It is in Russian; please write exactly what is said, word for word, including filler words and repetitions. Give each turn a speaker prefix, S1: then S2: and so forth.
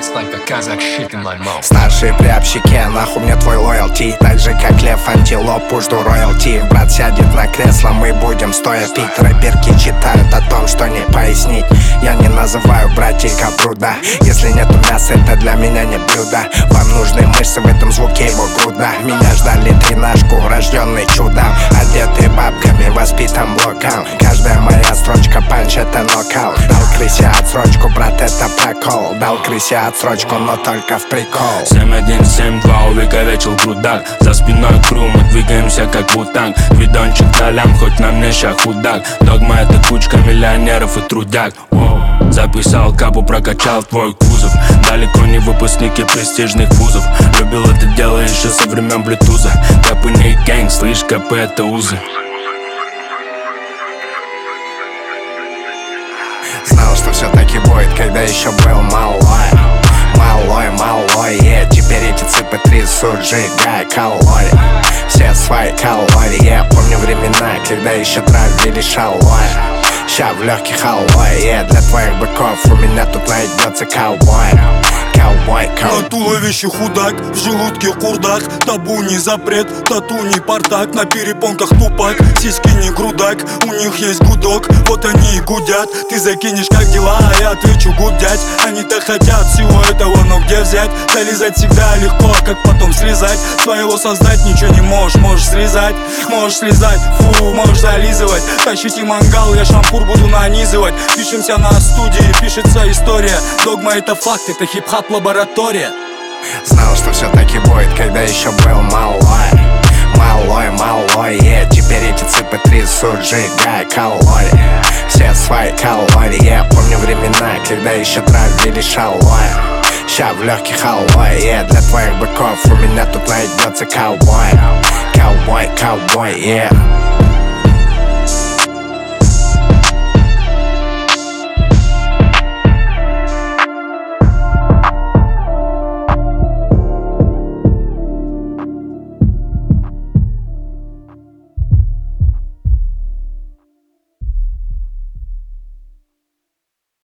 S1: It's like a Kazakh shit in my mouth.
S2: Старшие при общаке, нахуй мне твой лоялти. Так же как лев антилоп, жду роялти. Брат сядет на кресло, мы будем стоя пить. Рэперки читают о том, что не пояснить. Я не называю братьев как бруда. Если нету мяса, это для меня не блюдо. Вам нужны мышцы, в этом звуке его груда. Меня ждали тринашку, рожденный чудом. Одетый бабками, воспитан блоком. Каждая моя строчка панч, это нокаут. Дал крысе отсрочку, брат, это прокол. Дал крысе отсрочку, но только в прикол.
S3: семь один семь два увековечил грудак. За спиной кру, мы двигаемся как вутанг. Видончик долям, хоть на мне ща худак. Догма это кучка миллионеров и трудяг. Воу. Записал капу, прокачал твой кузов. Далеко не выпускники престижных вузов. Любил это дело еще со времен блютуза. Капы не гэнг, слышь, капы это узы.
S2: Знал, что все таки будет, когда еще был малой. Малой, малой, yeah. Теперь эти цыпы трясут, сжигая калории. Все свои калории, я помню времена, когда еще травили шалой. Ща в легких алой, yeah. Для твоих быков у меня тут найдется ковбой. Ковбой, ковбой.
S4: На туловище худак, в желудке курдак. Табу не запрет, тату не портак. На перепонках тупак, сиськи не грудак. У них есть гудок, вот они и гудят. Ты закинешь как дела, а я отвечу гудять. Они-то хотят всего этого, но где взять? Залезать всегда легко, как потом слезать. Своего создать ничего не можешь, можешь срезать. Можешь слезать, фу, можешь зализывать. Тащите мангал, я шампур буду нанизывать. Пишемся на студии, пишется история. Догма это факт, это хип-хап лаборатория.
S2: Знал, что все таки будет, когда еще был малой. Малой, малой, yeah. Теперь эти цыпы трясут, сжигая калории. Все свои калории, я помню времена, когда еще травили шалой. Ща в легких алой, yeah. Для твоих быков у меня тут найдется ковбой. Ковбой, ковбой, yeah.